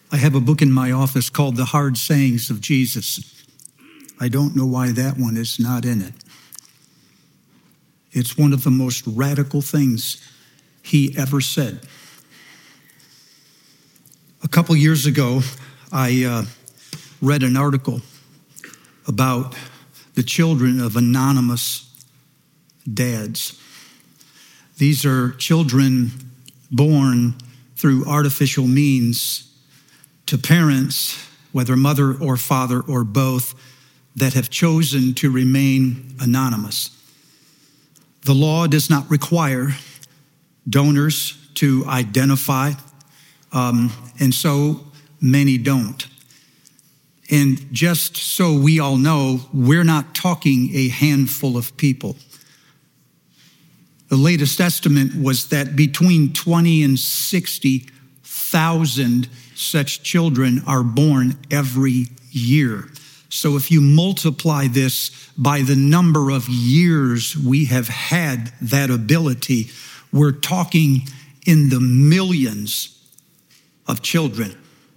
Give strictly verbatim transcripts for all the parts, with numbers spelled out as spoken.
I have a book in my office called The Hard Sayings of Jesus. I don't know why that one is not in it. It's one of the most radical things he ever said. A couple years ago, I uh, read an article about the children of anonymous dads. These are children born through artificial means to parents, whether mother or father or both, that have chosen to remain anonymous. The law does not require donors to identify, um, and so many don't. And just so we all know, we're not talking a handful of people. The latest estimate was that between twenty and sixty thousand such children are born every year. So if you multiply this by the number of years we have had that ability, we're talking in the millions of children.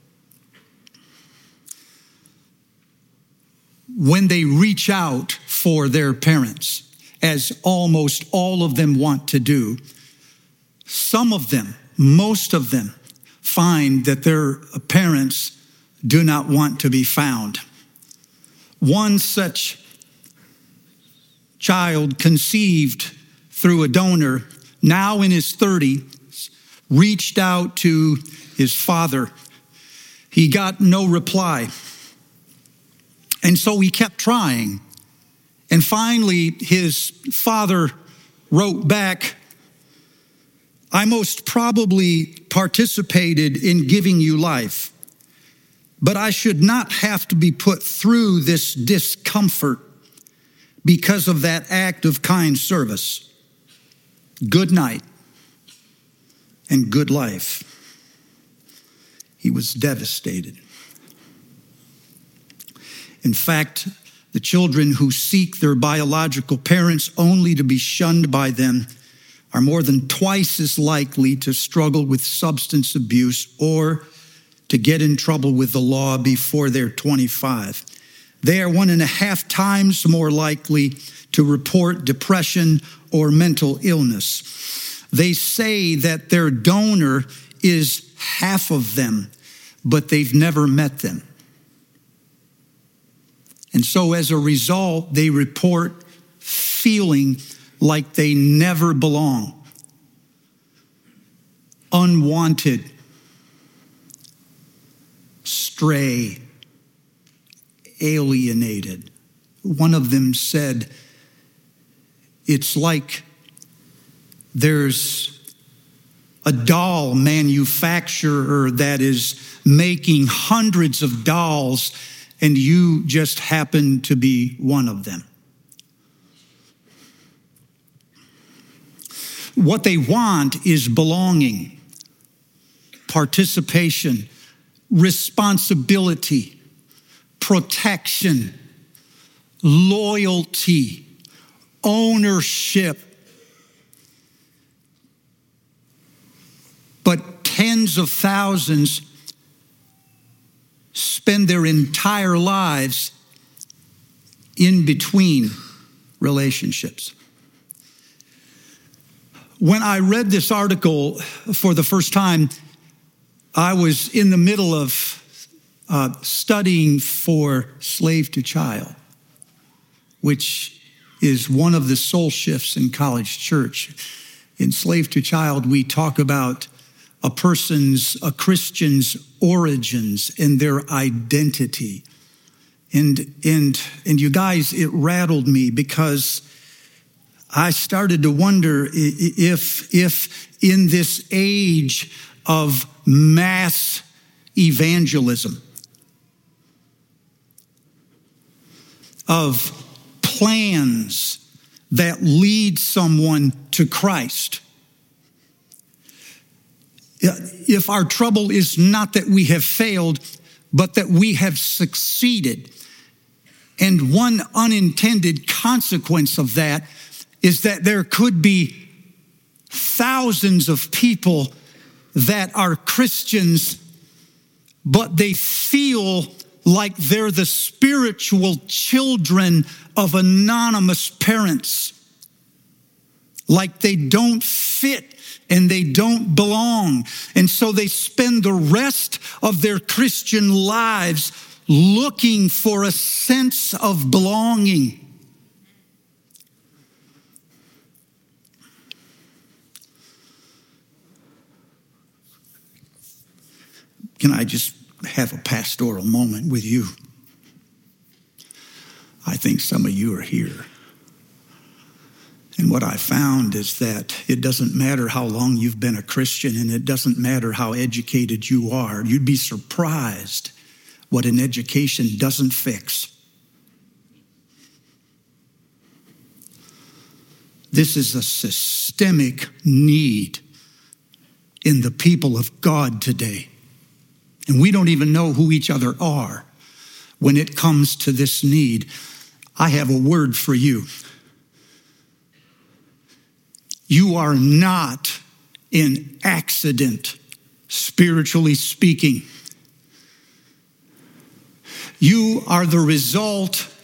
When they reach out for their parents, as almost all of them want to do, some of them, most of them, find that their parents do not want to be found. One such child conceived through a donor, now in his thirties, reached out to his father. He got no reply. And so he kept trying. And finally, his father wrote back, "I most probably participated in giving you life, but I should not have to be put through this discomfort because of that act of kind service. Good night and good life." He was devastated. In fact, the children who seek their biological parents only to be shunned by them are more than twice as likely to struggle with substance abuse or to get in trouble with the law before they're twenty-five. They are one and a half times more likely to report depression or mental illness. They say that their donor is half of them, but they've never met them. And so as a result, they report feeling like they never belong, unwanted, stray, alienated. One of them said, "It's like there's a doll manufacturer that is making hundreds of dolls, and you just happen to be one of them." What they want is belonging, participation, responsibility, protection, loyalty, ownership. But tens of thousands spend their entire lives in between relationships. When I read this article for the first time, I was in the middle of uh, studying for Slave to Child, which is one of the soul shifts in College Church. In Slave to Child, we talk about a person's, a Christian's origins and their identity. And, and, and you guys, it rattled me because I started to wonder if, if in this age of mass evangelism, of plans that lead someone to Christ, if our trouble is not that we have failed, but that we have succeeded. And one unintended consequence of that is that there could be thousands of people that are Christians but they feel like they're the spiritual children of anonymous parents, like they don't fit and they don't belong. And so they spend the rest of their Christian lives looking for a sense of belonging. Can I just have a pastoral moment with you? I think some of you are here. And what I found is that it doesn't matter how long you've been a Christian, and it doesn't matter how educated you are. You'd be surprised what an education doesn't fix. This is a systemic need in the people of God today. And we don't even know who each other are when it comes to this need. I have a word for you. You are not in accident, spiritually speaking. You are the result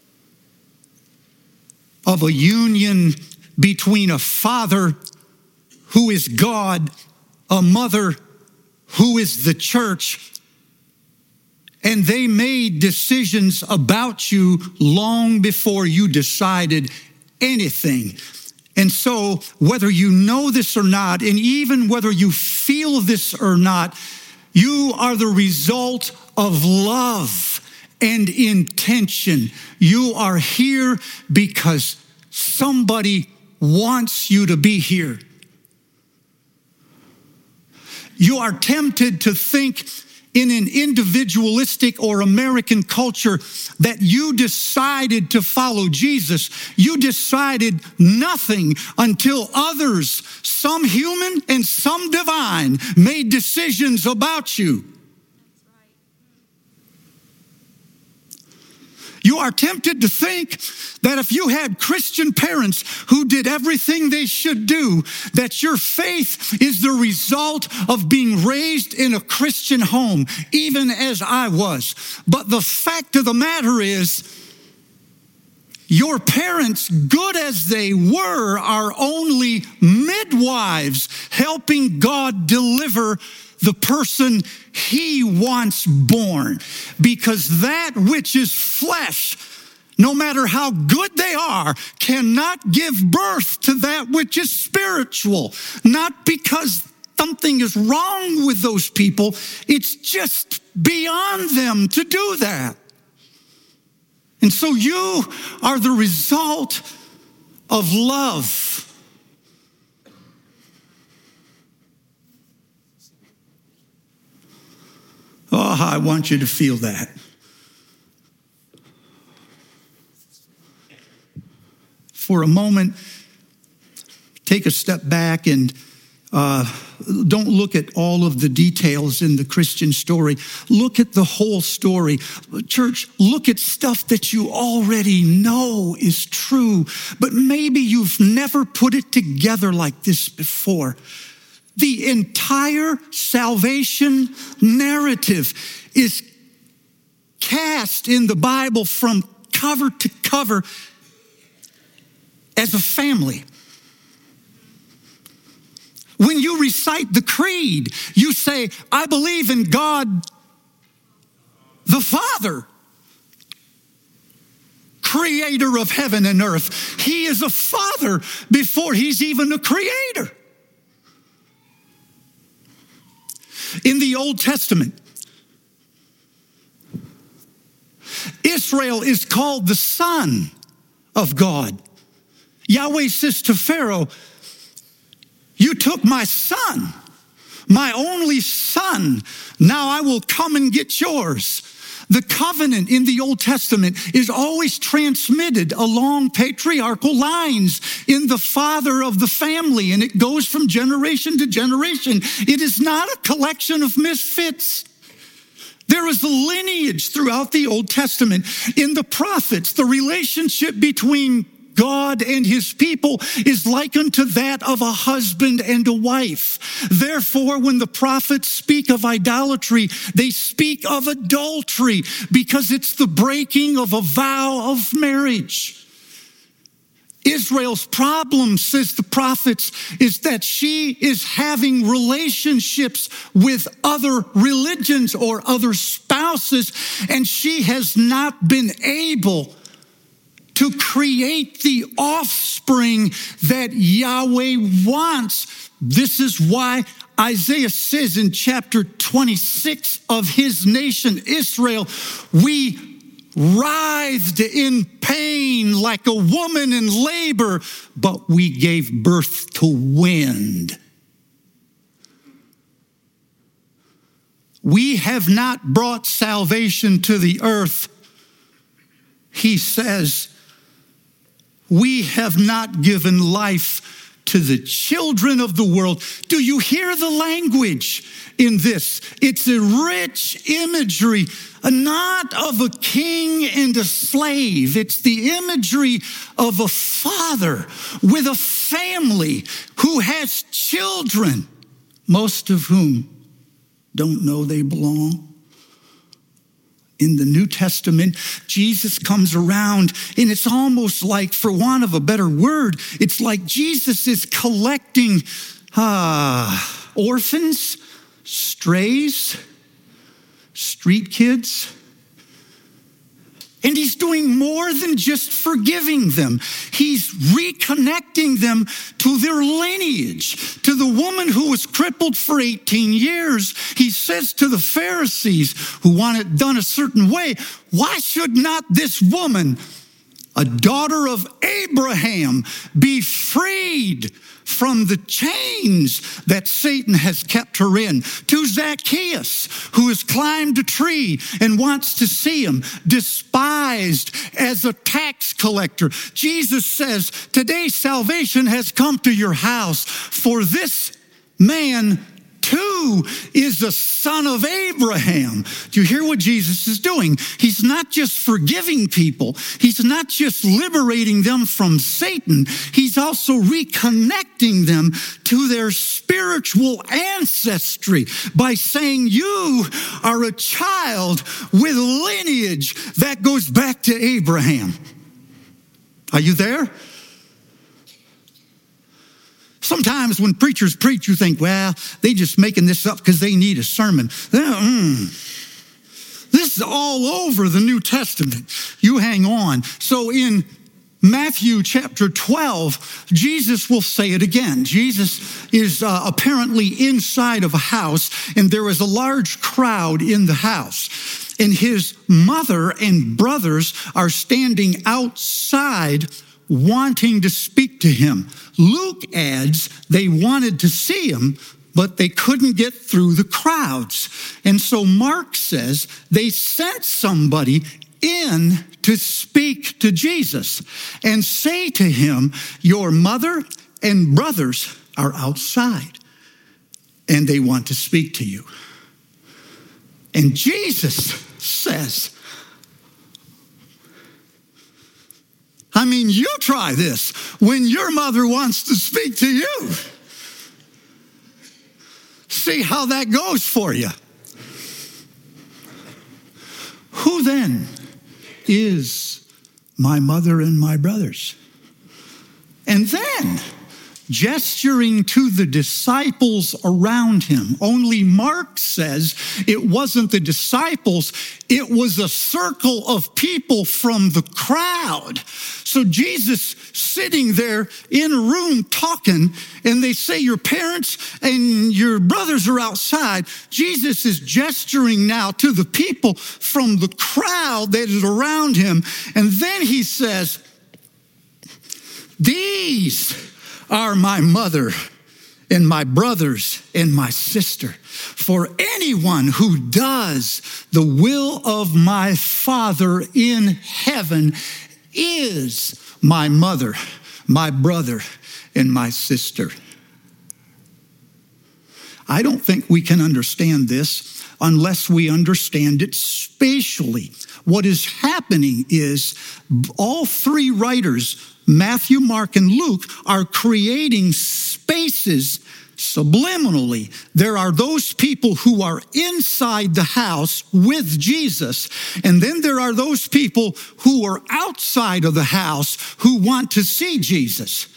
of a union between a father who is God, a mother who is the church, and they made decisions about you long before you decided anything. And so whether you know this or not, and even whether you feel this or not, you are the result of love and intention. You are here because somebody wants you to be here. You are tempted to think in an individualistic or American culture that you decided to follow Jesus. You decided nothing until others, some human and some divine, made decisions about you. You are tempted to think that if you had Christian parents who did everything they should do, that your faith is the result of being raised in a Christian home, even as I was. But the fact of the matter is, your parents, good as they were, are only midwives helping God deliver the person he wants born. Because that which is flesh, no matter how good they are, cannot give birth to that which is spiritual. Not because something is wrong with those people, it's just beyond them to do that. And so you are the result of love. Oh, I want you to feel that. For a moment, take a step back and uh, don't look at all of the details in the Christian story. Look at the whole story. Church, look at stuff that you already know is true, but maybe you've never put it together like this before. The entire salvation narrative is cast in the Bible from cover to cover as a family. When you recite the creed, you say, I believe in God the Father, creator of heaven and earth. He is a father before he's even a creator. In the Old Testament, Israel is called the son of God. Yahweh says to Pharaoh, you took my son, my only son. Now I will come and get yours. The covenant in the Old Testament is always transmitted along patriarchal lines in the father of the family, and it goes from generation to generation. It is not a collection of misfits. There is a lineage throughout the Old Testament. In the prophets, the relationship between God and his people is like unto that of a husband and a wife. Therefore, when the prophets speak of idolatry, they speak of adultery because it's the breaking of a vow of marriage. Israel's problem, says the prophets, is that she is having relationships with other religions or other spouses, and she has not been able to create the offspring that Yahweh wants. This is why Isaiah says in chapter twenty-six of his nation, Israel, we writhed in pain like a woman in labor, but we gave birth to wind. We have not brought salvation to the earth. He says, we have not given life to the children of the world. Do you hear the language in this? It's a rich imagery, not of a king and a slave. It's the imagery of a father with a family who has children, most of whom don't know they belong. In the New Testament, Jesus comes around, and it's almost like, for want of a better word, it's like Jesus is collecting uh, orphans, strays, street kids. And he's doing more than just forgiving them. He's reconnecting them to their lineage, to the woman who was crippled for eighteen years. He says to the Pharisees who want it done a certain way, why should not this woman, a daughter of Abraham, be freed from the chains that Satan has kept her in? To Zacchaeus, who has climbed a tree and wants to see him, despised as a tax collector, Jesus says, today salvation has come to your house, for this man too is a son of Abraham. Do you hear what Jesus is doing? He's not just forgiving people. He's not just liberating them from Satan. He's also reconnecting them to their spiritual ancestry by saying, you are a child with lineage that goes back to Abraham. Are you there? Sometimes when preachers preach, you think, well, they just making this up because they need a sermon. Mm. This is all over the New Testament. You hang on. So in Matthew chapter twelve, Jesus will say it again. Jesus is uh, apparently inside of a house, and there is a large crowd in the house. And his mother and brothers are standing outside wanting to speak to him. Luke adds they wanted to see him, but they couldn't get through the crowds. And so Mark says they sent somebody in to speak to Jesus and say to him, your mother and brothers are outside and they want to speak to you. And Jesus says, I mean, you try this when your mother wants to speak to you. See how that goes for you. Who then is my mother and my brothers? And then, gesturing to the disciples around him. Only Mark says it wasn't the disciples, it was a circle of people from the crowd. So Jesus sitting there in a room talking, and they say your parents and your brothers are outside. Jesus is gesturing now to the people from the crowd that is around him. And then he says, these are my mother and my brothers and my sister. For anyone who does the will of my Father in heaven is my mother, my brother, and my sister. I don't think we can understand this unless we understand it spatially. What is happening is all three writers, Matthew, Mark, and Luke are creating spaces subliminally. There are those people who are inside the house with Jesus, and then there are those people who are outside of the house who want to see Jesus.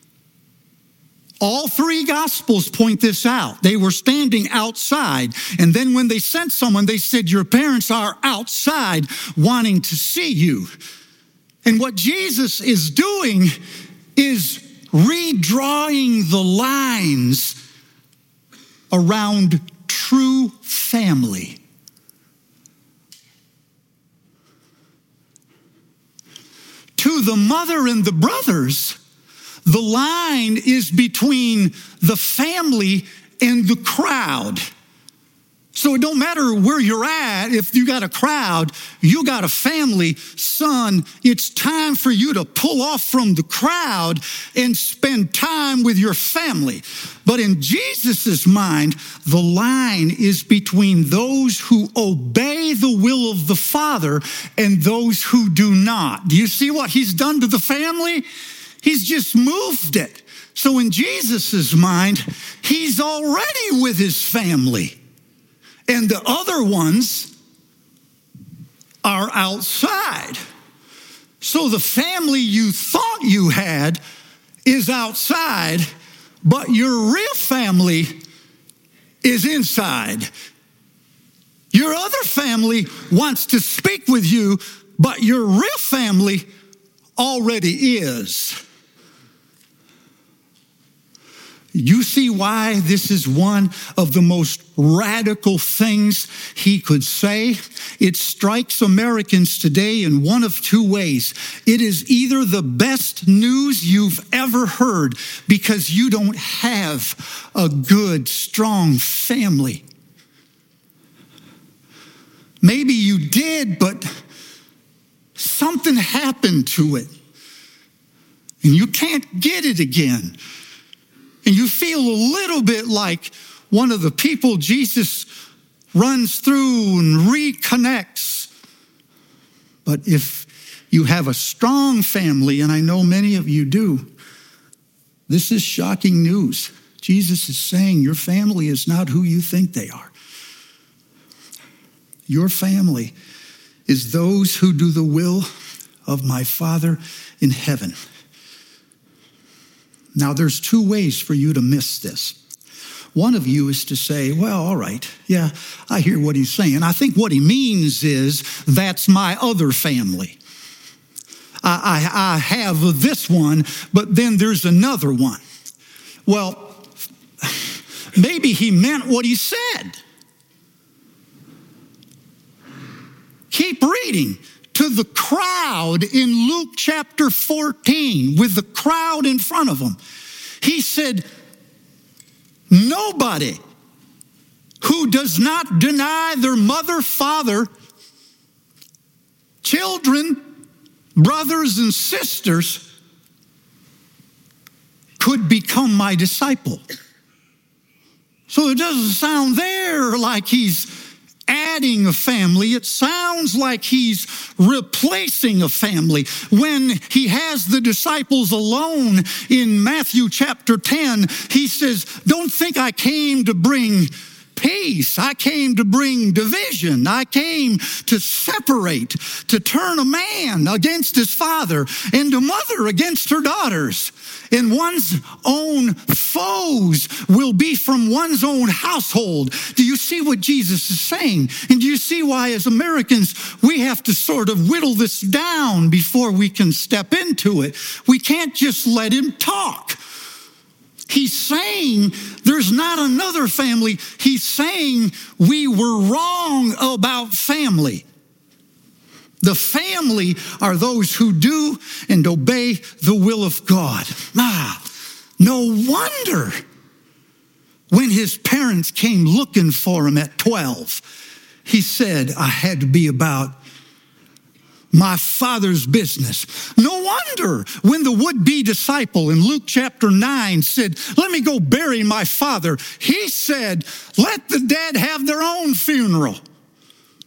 All three Gospels point this out. They were standing outside, and then when they sent someone, they said, your parents are outside wanting to see you. And what Jesus is doing is redrawing the lines around true family. To the mother and the brothers, the line is between the family and the crowd. So it don't matter where you're at. If you got a crowd, you got a family. Son, it's time for you to pull off from the crowd and spend time with your family. But in Jesus's mind, the line is between those who obey the will of the Father and those who do not. Do you see what he's done to the family? He's just moved it. So in Jesus's mind, he's already with his family. And the other ones are outside. So the family you thought you had is outside, but your real family is inside. Your other family wants to speak with you, but your real family already is. You see why this is one of the most radical things he could say? It strikes Americans today in one of two ways. It is either the best news you've ever heard because you don't have a good, strong family. Maybe you did, but something happened to it, and you can't get it again. And you feel a little bit like one of the people Jesus runs through and reconnects. But if you have a strong family, and I know many of you do, this is shocking news. Jesus is saying your family is not who you think they are. Your family is those who do the will of my Father in heaven. Now, there's two ways for you to miss this. One of you is to say, well, all right, yeah, I hear what he's saying. I think what he means is that's my other family. I, I, I have this one, but then there's another one. Well, maybe he meant what he said. Keep reading. To the crowd in Luke chapter fourteen, with the crowd in front of him, he said, nobody who does not deny their mother, father, children, brothers, and sisters could become my disciple. So it doesn't sound there like he's adding a family. It sounds like he's replacing a family. When he has the disciples alone in Matthew chapter ten, he says, don't think I came to bring peace. I came to bring division. I came to separate, to turn a man against his father and a mother against her daughters. And one's own foes will be from one's own household. Do you see what Jesus is saying? And do you see why, as Americans, we have to sort of whittle this down before we can step into it? We can't just let him talk. He's saying there's not another family. He's saying we were wrong about family. The family are those who do and obey the will of God. Ah, no wonder when his parents came looking for him at twelve, he said, I had to be about my Father's business. No wonder when the would-be disciple in Luke chapter nine said, let me go bury my father, he said, let the dead have their own funeral.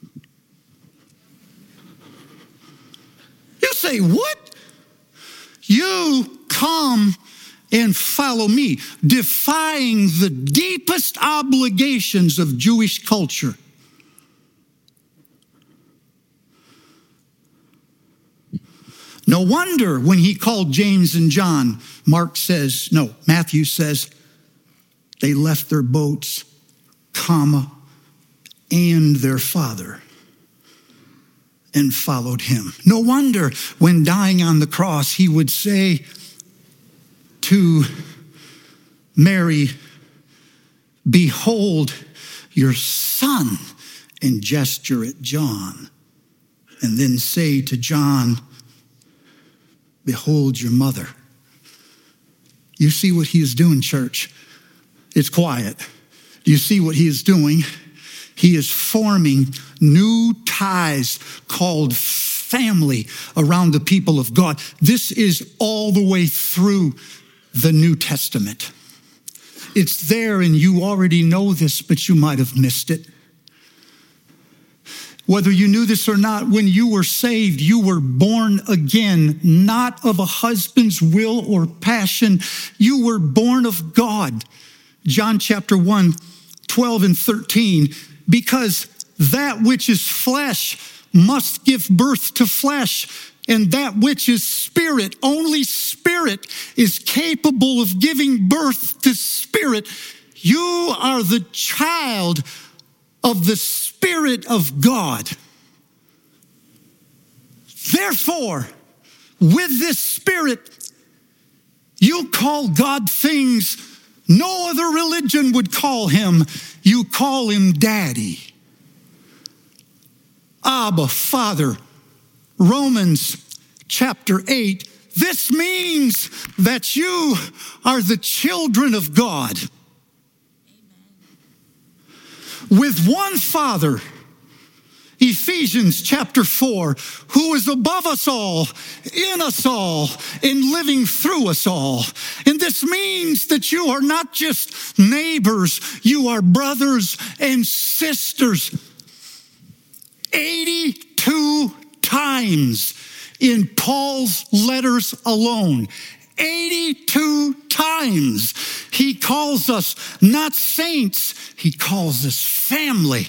You say, what? You come and follow me, defying the deepest obligations of Jewish culture. No wonder when he called James and John, Mark says, no, Matthew says, they left their boats, comma, and their father, and followed him. No wonder when dying on the cross, he would say to Mary, behold your son, and gesture at John, and then say to John, behold your mother. You see what he is doing, church? It's quiet. Do you see what he is doing? He is forming new ties called family around the people of God. This is all the way through the New Testament. It's there, and you already know this, but you might have missed it. Whether you knew this or not, when you were saved, you were born again, not of a husband's will or passion. You were born of God. John chapter one, twelve and thirteen, because that which is flesh must give birth to flesh, and that which is spirit, only spirit is capable of giving birth to spirit. You are the child of the Spirit of God. Therefore, with this Spirit, you call God things no other religion would call him. You call him Daddy. Abba, Father. Romans chapter eight. This means that you are the children of God. With one Father, Ephesians chapter four, who is above us all, in us all, and living through us all. And this means that you are not just neighbors, you are brothers and sisters. eighty-two times in Paul's letters alone, eighty-two times he calls us not saints, he calls us family.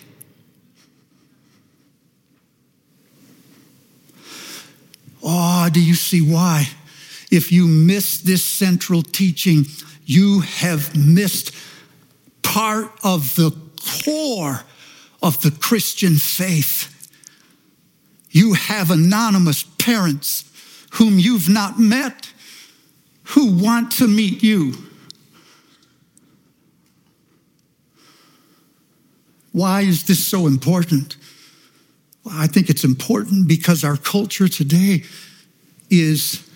Oh, do you see why? If you miss this central teaching, you have missed part of the core of the Christian faith. You have anonymous parents whom you've not met, who want to meet you. Why is this so important? Well, I think it's important because our culture today is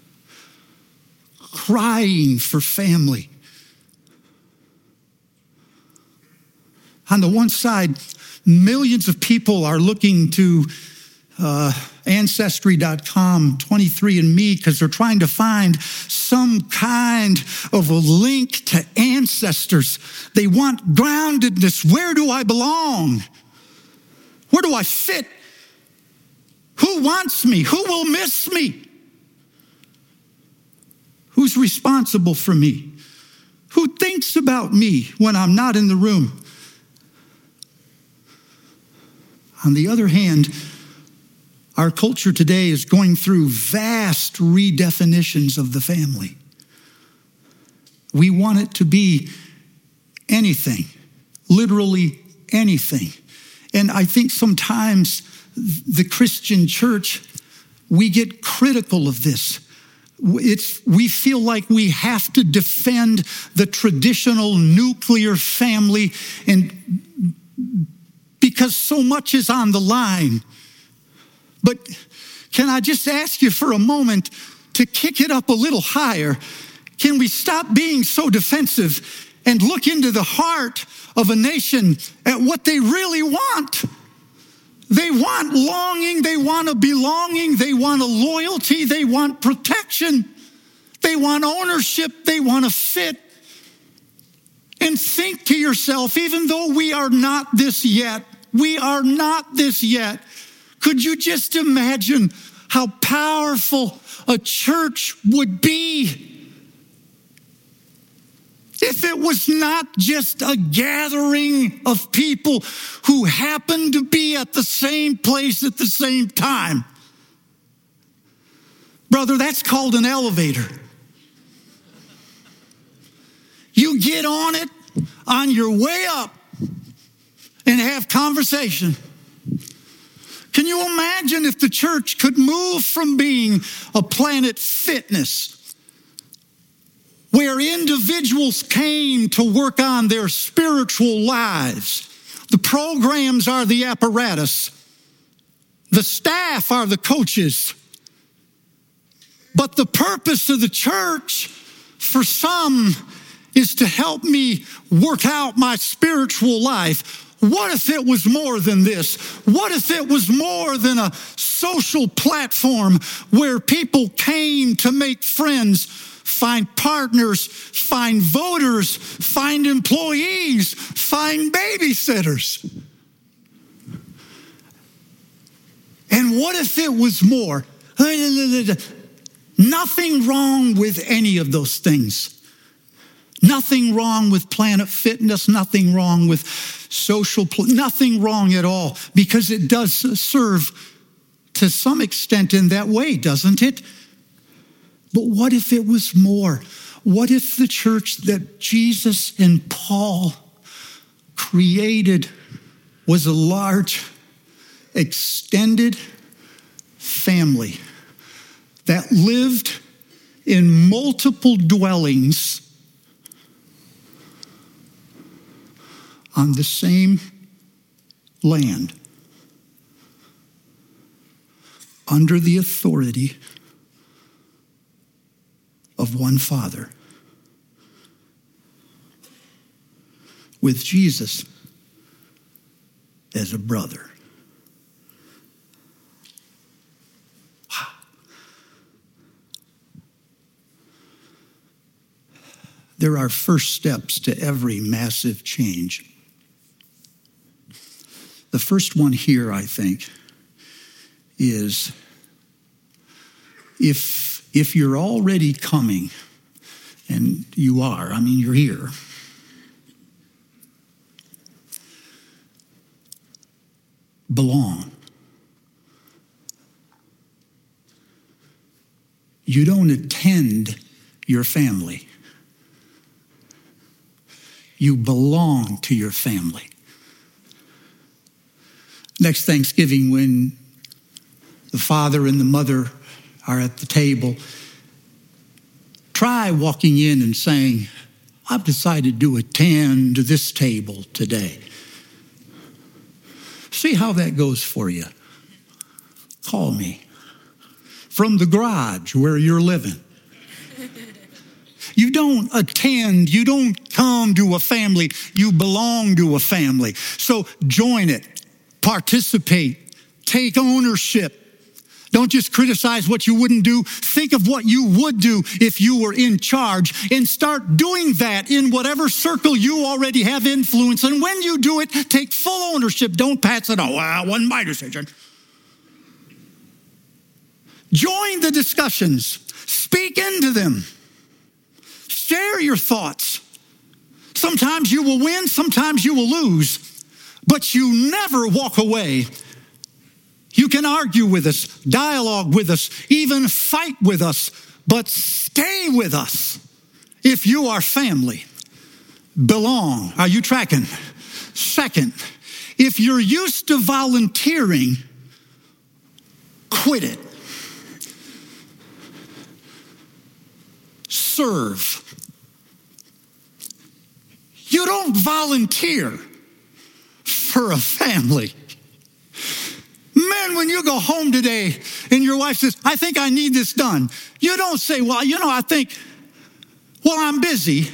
crying for family. On the one side, millions of people are looking to uh, Ancestry dot com, twenty-three and me, because they're trying to find some kind of a link to ancestors. They want groundedness. Where do I belong? Where do I fit? Who wants me? Who will miss me? Who's responsible for me? Who thinks about me when I'm not in the room? On the other hand, our culture today is going through vast redefinitions of the family. We want it to be anything, literally anything. And I think sometimes the Christian church, we get critical of this. It's, we feel like we have to defend the traditional nuclear family, and because so much is on the line. But can I just ask you for a moment to kick it up a little higher? Can we stop being so defensive and look into the heart of a nation at what they really want? They want longing, they want a belonging, they want a loyalty, they want protection, they want ownership, they want a fit. And think to yourself, even though we are not this yet, we are not this yet, could you just imagine how powerful a church would be if it was not just a gathering of people who happened to be at the same place at the same time. Brother, that's called an elevator. You get on it on your way up and have conversation. Can you imagine if the church could move from being a Planet Fitness, where individuals came to work on their spiritual lives? The programs are the apparatus. The staff are the coaches. But the purpose of the church, for some, is to help me work out my spiritual life. What if it was more than this? What if it was more than a social platform where people came to make friends, find partners, find voters, find employees, find babysitters? And what if it was more? Nothing wrong with any of those things. Nothing wrong with Planet Fitness, nothing wrong with social, nothing wrong at all, because it does serve to some extent in that way, doesn't it? But what if it was more? What if the church that Jesus and Paul created was a large, extended family that lived in multiple dwellings on the same land, under the authority of one Father, with Jesus as a brother. Wow. There are first steps to every massive change. The first one here, I think, is if, if you're already coming, and you are, I mean, you're here, belong. You don't attend your family. You belong to your family. Next Thanksgiving, when the father and the mother are at the table, try walking in and saying, I've decided to attend this table today. See how that goes for you. Call me from the garage where you're living. You don't attend, you don't come to a family, you belong to a family. So join it. Participate, take ownership. Don't just criticize what you wouldn't do. Think of what you would do if you were in charge, and start doing that in whatever circle you already have influence. And when you do it, take full ownership. Don't pass it on. Well, it wasn't my decision. Join the discussions. Speak into them. Share your thoughts. Sometimes you will win, sometimes you will lose. But you never walk away. You can argue with us, dialogue with us, even fight with us, but stay with us if you are family. Belong. Are you tracking? Second, if you're used to volunteering, quit it. Serve. You don't volunteer for a family. Man, when you go home today and your wife says, I think I need this done, you don't say, well, you know, I think, well, I'm busy.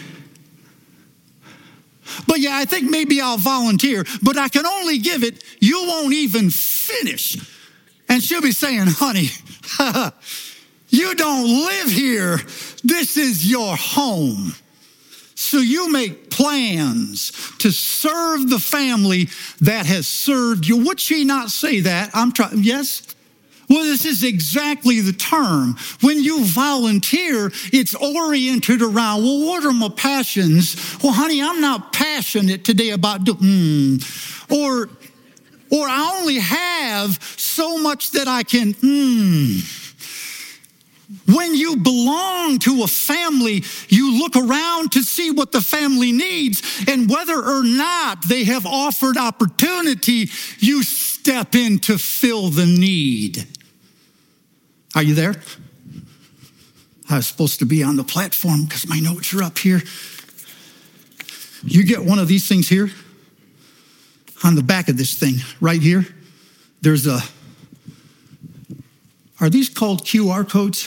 But yeah, I think maybe I'll volunteer, but I can only give it, you won't even finish. And she'll be saying, honey, you don't live here. This is your home. So you make plans to serve the family that has served you. Would she not say that? I'm trying. Yes? Well, this is exactly the term. When you volunteer, it's oriented around, well, what are my passions? Well, honey, I'm not passionate today about doing, mm. or, or I only have so much that I can, mm. When you belong to a family, you look around to see what the family needs, and whether or not they have offered opportunity, you step in to fill the need. Are you there? I was supposed to be on the platform because my notes are up here. You get one of these things here. On the back of this thing, right here, there's a, are these called Q R codes?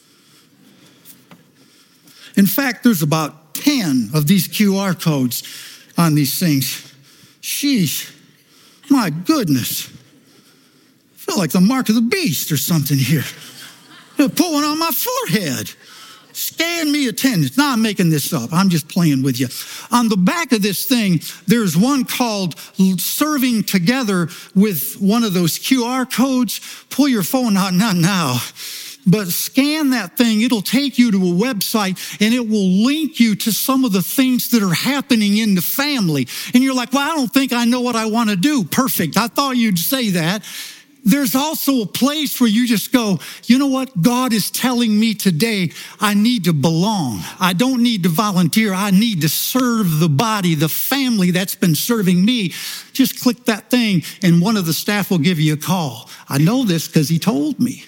In fact, there's about ten of these Q R codes on these things. Sheesh, my goodness. I feel like the mark of the beast or something here. They're pulling on my forehead. Scan me attendance. Now I'm making this up. I'm just playing with you. On the back of this thing, there's one called Serving Together with one of those Q R codes. Pull your phone out, not now. But scan that thing. It'll take you to a website and it will link you to some of the things that are happening in the family. And you're like, well, I don't think I know what I want to do. Perfect. I thought you'd say that. There's also a place where you just go, you know what? God is telling me today I need to belong. I don't need to volunteer. I need to serve the body, the family that's been serving me. Just click that thing and one of the staff will give you a call. I know this because he told me.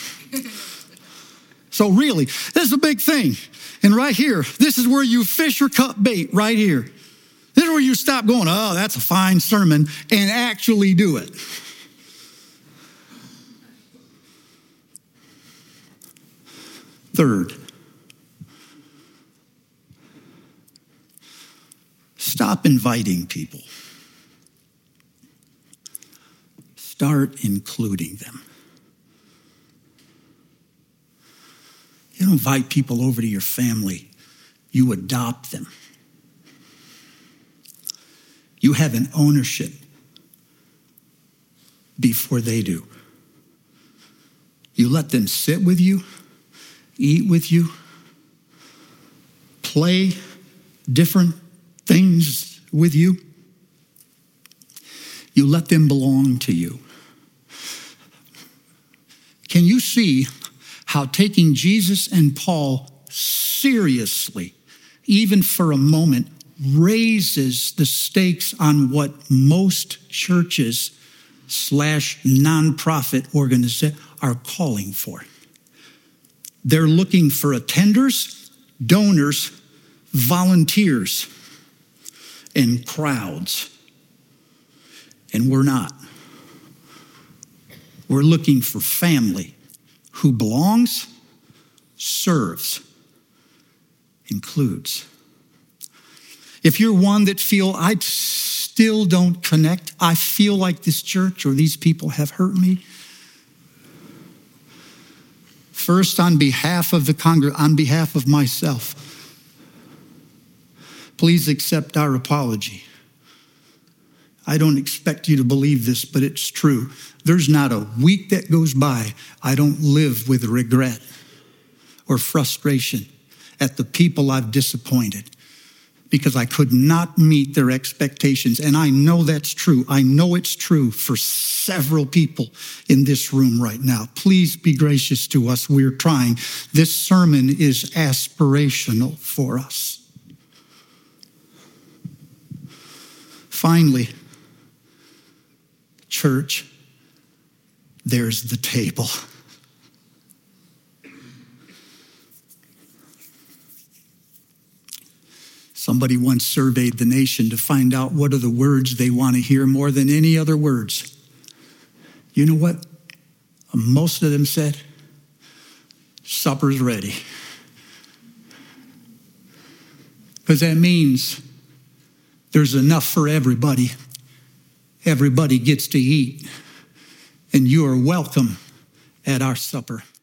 So really, this is a big thing. And right here, this is where you fish or cut bait, right here. This is where you stop going, oh, that's a fine sermon, and actually do it. Third, stop inviting people. Start including them. You don't invite people over to your family. You adopt them. You have an ownership before they do. You let them sit with you, eat with you, play different things with you. You let them belong to you. Can you see how taking Jesus and Paul seriously, even for a moment, raises the stakes on what most churches slash nonprofit organizations are calling for? They're looking for attenders, donors, volunteers, and crowds. And we're not. We're looking for family who belongs, serves, includes. If you're one that feel, I still don't connect, I feel like this church or these people have hurt me, first, on behalf of the congregation, on behalf of myself, please accept our apology. I don't expect you to believe this, but it's true. There's not a week that goes by I don't live with regret or frustration at the people I've disappointed because I could not meet their expectations. And I know that's true. I know it's true for several people in this room right now. Please be gracious to us. We're trying. This sermon is aspirational for us. Finally, church, there's the table. Somebody once surveyed the nation to find out what are the words they want to hear more than any other words. You know what? Most of them said, supper's ready. Because that means there's enough for everybody. Everybody gets to eat. And you are welcome at our supper.